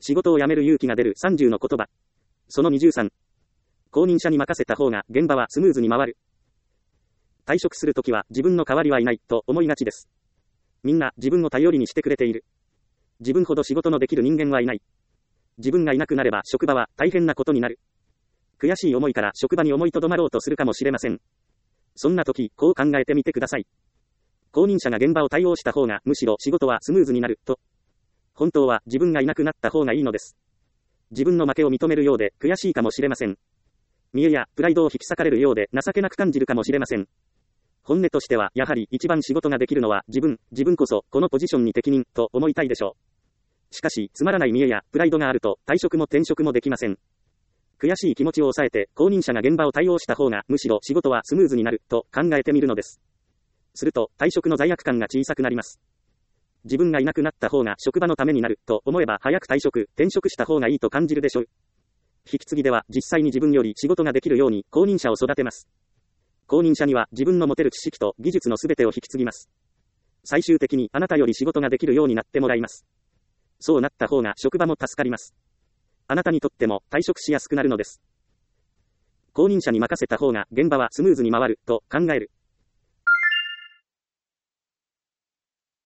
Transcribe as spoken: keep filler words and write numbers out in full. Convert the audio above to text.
仕事を辞める勇気が出るさんじゅうの言葉。そのにじゅうさん。後任者に任せた方が現場はスムーズに回る。退職するときは自分の代わりはいないと思いがちです。みんな自分を頼りにしてくれている。自分ほど仕事のできる人間はいない。自分がいなくなれば職場は大変なことになる。悔しい思いから職場に思いとどまろうとするかもしれません。そんな時、こう考えてみてください。後任者が現場を対応した方がむしろ仕事はスムーズになると。本当は自分がいなくなった方がいいのです。自分の負けを認めるようで悔しいかもしれません。見栄やプライドを引き裂かれるようで情けなく感じるかもしれません。本音としてはやはり一番仕事ができるのは自分、自分こそこのポジションに適任と思いたいでしょう。しかしつまらない見栄やプライドがあると退職も転職もできません。悔しい気持ちを抑えて後任者が現場を対応した方がむしろ仕事はスムーズになると考えてみるのです。すると退職の罪悪感が小さくなります。自分がいなくなった方が職場のためになると思えば早く退職、転職した方がいいと感じるでしょう。引き継ぎでは実際に自分より仕事ができるように後任者を育てます。後任者には自分の持てる知識と技術のすべてを引き継ぎます。最終的にあなたより仕事ができるようになってもらいます。そうなった方が職場も助かります。あなたにとっても退職しやすくなるのです。後任者に任せた方が現場はスムーズに回ると考える。